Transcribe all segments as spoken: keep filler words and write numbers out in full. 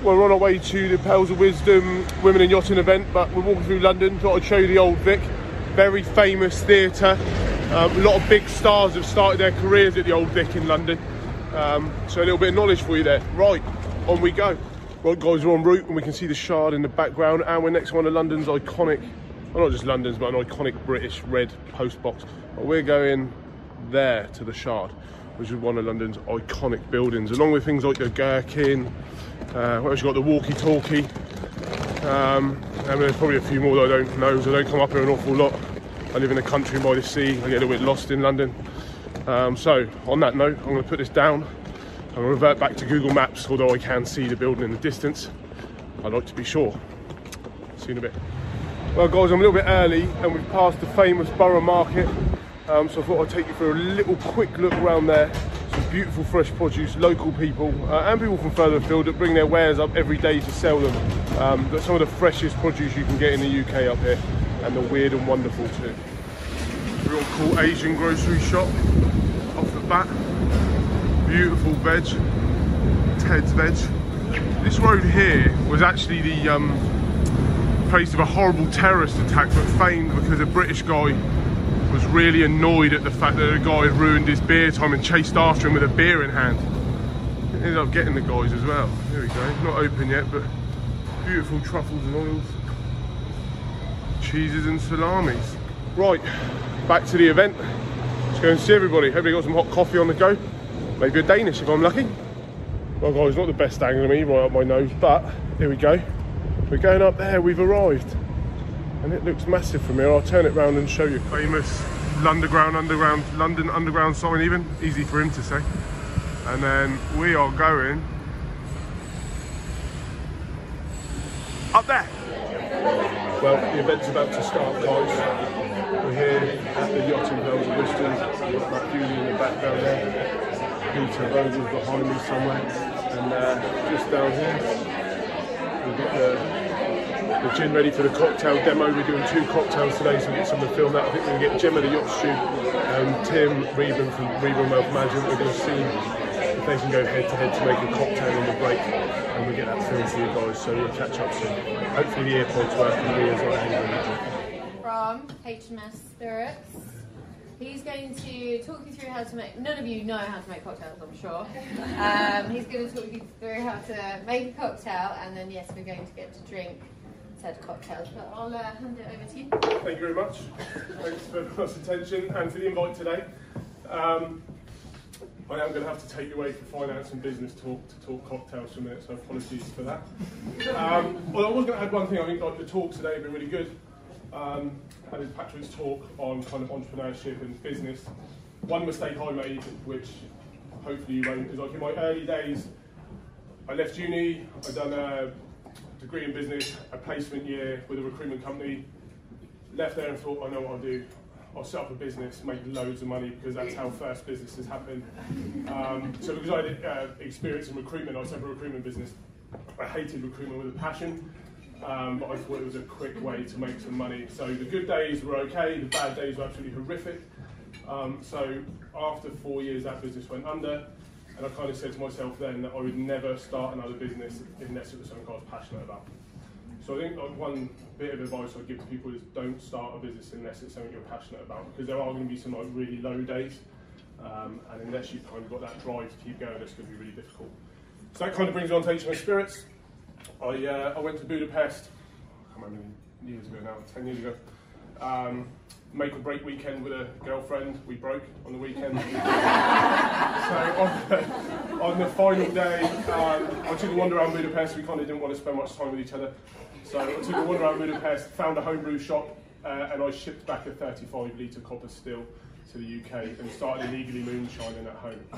we're on our way to the Pearls of Wisdom Women in Yachting event, but we're walking through London. Thought I'd show you the Old Vic, very famous theatre. Um, a lot of big stars have started their careers at the Old Vic in London. Um, so a little bit of knowledge for you there. Right, on we go. Right guys, we're en route and we can see the Shard in the background, and we're next to one of London's iconic, well not just London's, but an iconic British red post box. But we're going there to the Shard, which is one of London's iconic buildings, along with things like the Gherkin, uh, what else you got, the walkie-talkie, um, and there's probably a few more that I don't know, so I don't come up here an awful lot. I live in the country by the sea, I get a little bit lost in London. Um, so, on that note, I'm going to put this down. I'm going to revert back to Google Maps, although I can see the building in the distance. I'd like to be sure. See you in a bit. Well guys, I'm a little bit early and we've passed the famous Borough Market. Um, so I thought I'd take you for a little quick look around there. Some beautiful fresh produce, local people, uh, and people from further afield that bring their wares up every day to sell them. Um, got some of the freshest produce you can get in the U K up here, and the weird and wonderful too. Real cool Asian grocery shop off the bat. Beautiful veg, Ted's Veg. This road here was actually the um, place of a horrible terrorist attack, but famed because a British guy was really annoyed at the fact that a guy had ruined his beer time and chased after him with a beer in hand. Ended up getting the guys as well. There we go, not open yet, but beautiful truffles and oils, cheeses and salamis. Right, back to the event. Let's go and see everybody. Everybody got some hot coffee on the go. Maybe a Danish if I'm lucky. Well guys, not the best angle of me, right up my nose, but here we go. We're going up there, we've arrived. And it looks massive from here. I'll turn it round and show you. Famous Londonground, underground, London Underground sign even. Easy for him to say. And then we are going up there. Well, the event's about to start, guys. We're here at the Yachting Pearls of Wisdom. We've got that beauty in the background there. Peter Vogel behind me somewhere. And uh, just down here, we've got the the gin ready for the cocktail demo. We're doing two cocktails today, so we'll get someone to film that. I think we're going to get Gemma the Yacht Stew and Tim Reben from Reben Wealth Management. We're going to see if they can go head to head to make a cocktail on the break, and we'll get that filmed for you guys, so we'll catch up soon. Hopefully the earpods work and Leah's not angry. From H M S Spirits. He's going to talk you through how to make, none of you know how to make cocktails, I'm sure. Um, he's going to talk you through how to make a cocktail, and then yes, we're going to get to drink said cocktails, but I'll uh, hand it over to you. Thank you very much. Thanks for everyone's attention and for the invite today. Um, I am going to have to take you away for finance and business talk to talk cocktails for a minute, so apologies for that. Um, well, I was going to add one thing. I think like the talk today have been really good. Um, that is Patrick's talk on kind of entrepreneurship and business. One mistake I made, which hopefully you won't, is like in my early days, I left uni, I'd done a degree in business, a placement year with a recruitment company, left there and thought, I know what I'll do. I'll set up a business, make loads of money, because that's how first businesses happen. Um, so because I had uh, experience in recruitment, I set up a recruitment business. I hated recruitment with a passion. Um, but I thought it was a quick way to make some money. So the good days were okay, the bad days were absolutely horrific. Um, so after four years, that business went under, and I kind of said to myself then that I would never start another business unless it was something I was passionate about. So I think like, one bit of advice I'd give to people is don't start a business unless it's something you're passionate about, because there are going to be some like really low days, um, and unless you've kind of got that drive to keep going, it's going to be really difficult. So that kind of brings me on to H M S Spirits. I, uh, I went to Budapest, I can't remember how many years ago now, ten years ago. Um, make or break weekend with a girlfriend. We broke on the weekend. So on the, on the final day, um, I took a wander around Budapest. We kind of didn't want to spend much time with each other. So I took a wander around Budapest, found a homebrew shop, uh, and I shipped back a thirty-five litre copper still to the U K and started illegally moonshining at home.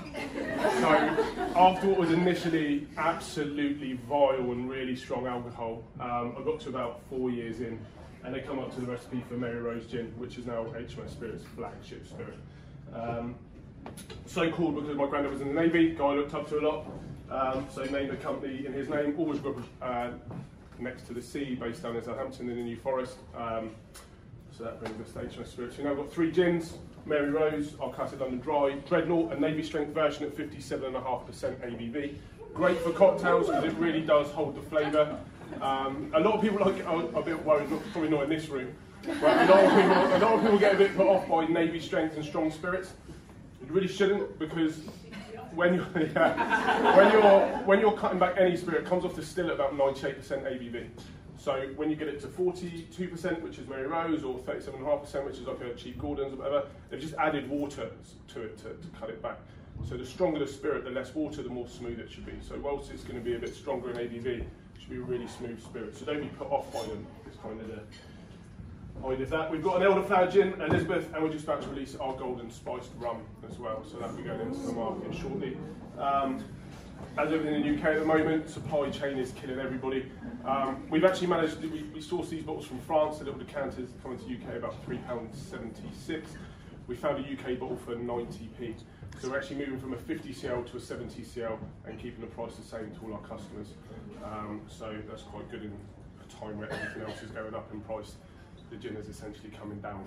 So after what was initially absolutely vile and really strong alcohol, um, I got to about four years in, and they come up to the recipe for Mary Rose Gin, which is now H M S Spirits' flagship spirit. Um, so called because my granddad was in the Navy, guy I looked up to a lot, um, so he named the company in his name. Always grew up uh, next to the sea, based down in Southampton in the New Forest. Um, so that brings us to H M S Spirits. We've now got three gins: Mary Rose, our classic London Dry, Dreadnought, a Navy strength version at fifty-seven point five percent A B V, Great for cocktails because it really does hold the flavour. Um, a lot of people like, are a bit worried, probably not in this room, but a lot of people, a lot of people get a bit put off by Navy strength and strong spirits. You really shouldn't, because when you're, yeah, when you're when you're cutting back any spirit, it comes off the still at about ninety-eight percent A B V. So when you get it to forty-two percent, which is Mary Rose, or thirty-seven point five percent, which is like a cheap Gordon's or whatever, they've just added water to it to, to cut it back. So the stronger the spirit, the less water, the more smooth it should be. So whilst it's going to be a bit stronger in A B V, it should be a really smooth spirit. So don't be put off by them. It's kind of the point of that. We've got an elderflower gin, Elizabeth, and we're just about to release our golden spiced rum as well. So that'll be going into the market shortly. Um, As everything in the U K at the moment, supply chain is killing everybody. Um, we've actually managed, to, we, we sourced these bottles from France, the little decanters coming to the U K about three pounds seventy-six. We found a U K bottle for ninety p. So we're actually moving from a fifty C L to a seventy C L and keeping the price the same to all our customers. Um, so that's quite good in a time where everything else is going up in price. The gin is essentially coming down.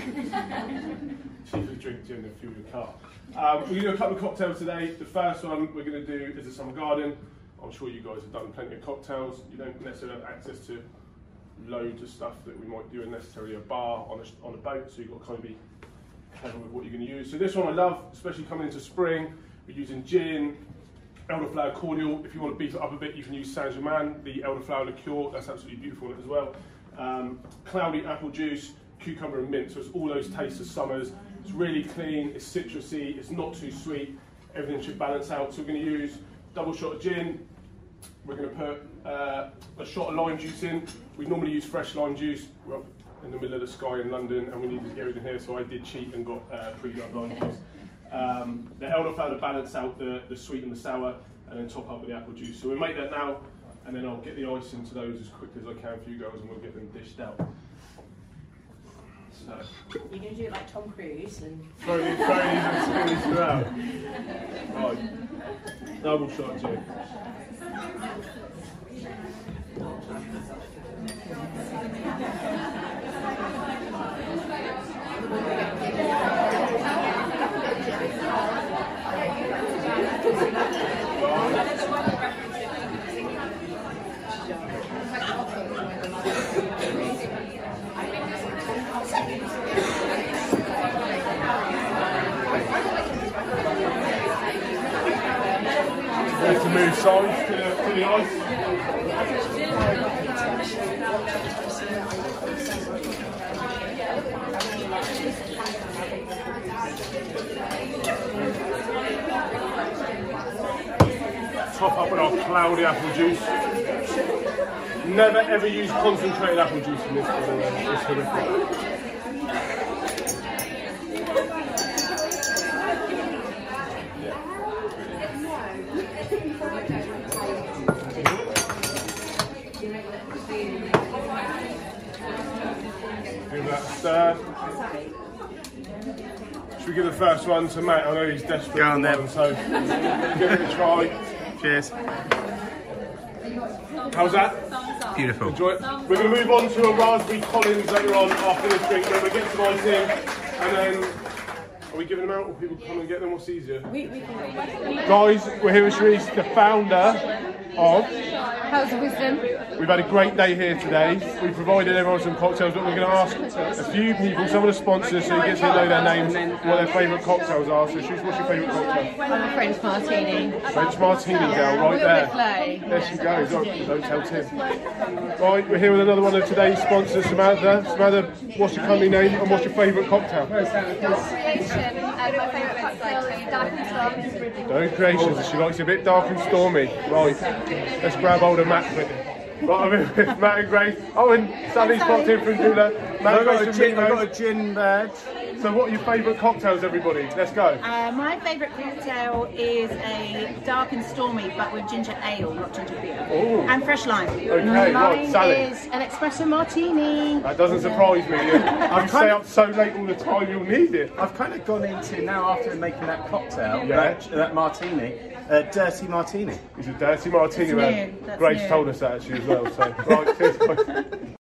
Cheaply drink gin and fuel your car. Um, we're going to do a couple of cocktails today. The first one we're going to do is a Summer Garden. I'm sure you guys have done plenty of cocktails. You don't necessarily have access to loads of stuff that we might do in necessarily a bar on a, on a boat, so you've got to kind of be clever with what you're going to use. So this one I love, especially coming into spring. We're using gin, elderflower cordial. If you want to beef it up a bit, you can use Saint-Germain, the elderflower liqueur. That's absolutely beautiful as well. Um, cloudy apple juice, cucumber and mint, so it's all those tastes of summers. It's really clean, it's citrusy, it's not too sweet, everything should balance out. So we're going to use double shot of gin, we're going to put uh, a shot of lime juice in. We normally use fresh lime juice. We're up in the middle of the sky in London and we needed to get everything here, so I did cheat and got uh, pre-loved lime juice. Um, the elderflower to balance out the, the sweet and the sour, and then top up with the apple juice. So we'll make that now, and then I'll get the ice into those as quick as I can for you guys, and we'll get them dished out. So, you're going to do it like Tom Cruise and throw these, throw these and spin these throughout. Right, double shot gin. We have to move sides to the, to the ice. Top up with our cloudy apple juice. Never ever use concentrated apple juice in this, by the way. It's horrific. Give that a stir. Should we give the first one to Matt? I know he's desperate. Go on then. So give it a try. Cheers. How's that? Beautiful. Enjoy it. We're going to move on to a Raspberry Collins later on after this drink. Then we get some ice in, and then are we giving them out, or people come and get them? What's easier? we, we can Guys, we're here with Sharice, the founder of House of Wisdom. We've had a great day here today. We've provided everyone some cocktails, but we're going to ask a few people, some of the sponsors, so you get to know their names, what their favourite cocktails are. So, Sharice, what's your favourite cocktail? I'm a French martini. French martini girl, right there. Play. There she goes. Don't, don't tell Tim. Right, we're here with another one of today's sponsors, Samantha. Samantha, what's your company name and what's your favourite cocktail? Creation, and my favourite cocktail is dark and stormy. Don't Creations. She likes it a bit dark and stormy. Right, let's grab hold of Matt quickly. Right, I'm in with Matt and Grace. Oh, and Sally's popped in from Dula. Matt I've got, a Grace gin, and I've Meatloaf. got a gin badge. So what are your favourite cocktails, everybody? Let's go. Uh, my favourite cocktail is a dark and stormy, but with ginger ale, not ginger beer, Ooh. and fresh lime. Okay, right, Mine Sally. is an espresso martini. That doesn't surprise me. You, you stay up so late all the time, you'll need it. I've kind of gone into now after making that cocktail, Yeah. that, that martini, a dirty martini. It's a dirty martini, That's man. new, that's Grace new. told us that actually as well. So, right, cheers, guys.